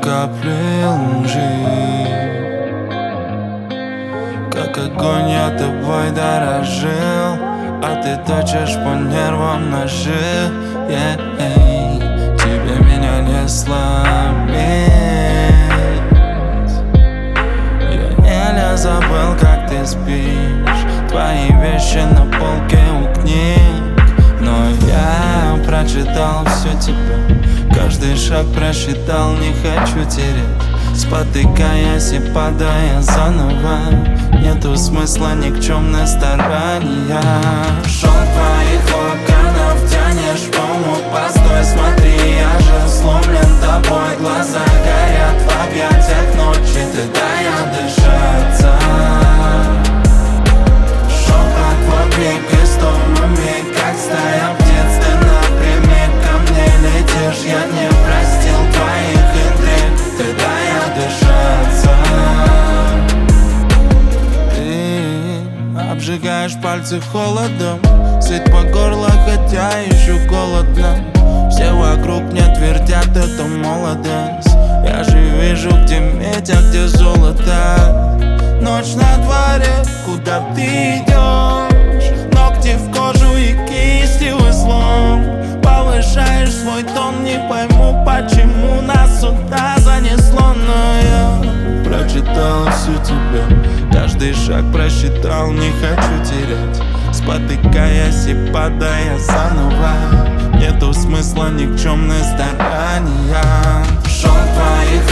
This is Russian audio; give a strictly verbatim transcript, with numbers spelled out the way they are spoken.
капли лжи. Как огонь я тобой дорожил, а ты точишь по нервам ножи. Yeah. Тебе меня не сломить. Я еле забыл, как ты спишь. Твои вещи на полке у книг. Но я прочитал все тебя, каждый шаг просчитал, не хочу терять. Спотыкаясь и падая заново, нету смысла никчемной старания. Шел твоих локонов, тянешь помог, постой, смотри, я же сломлен тобой. Глаза горят в объятиях ночи, ты дай отдышаться. Шепот твой крик истомами, как стая птиц, ты напрямик ко мне летишь. Я не простил твоих интриг, ты дай отдышаться. Ты обжигаешь пальцы холодом, сыт по горло, хотя еще голодно. Все вокруг мне твердят, это молодость. Я же вижу, где медь, а где золото. Ночь на дворе, куда ты идешь? Ногти в кожу и кисти в излом. Повышаешь свой тон, не пойму, почему нас сюда занесло. Но я прочитал всю тебя, каждый шаг просчитал, не хочу терять. Спотыкаясь и падая заново, нету смысла никчемной старания. Шел твоих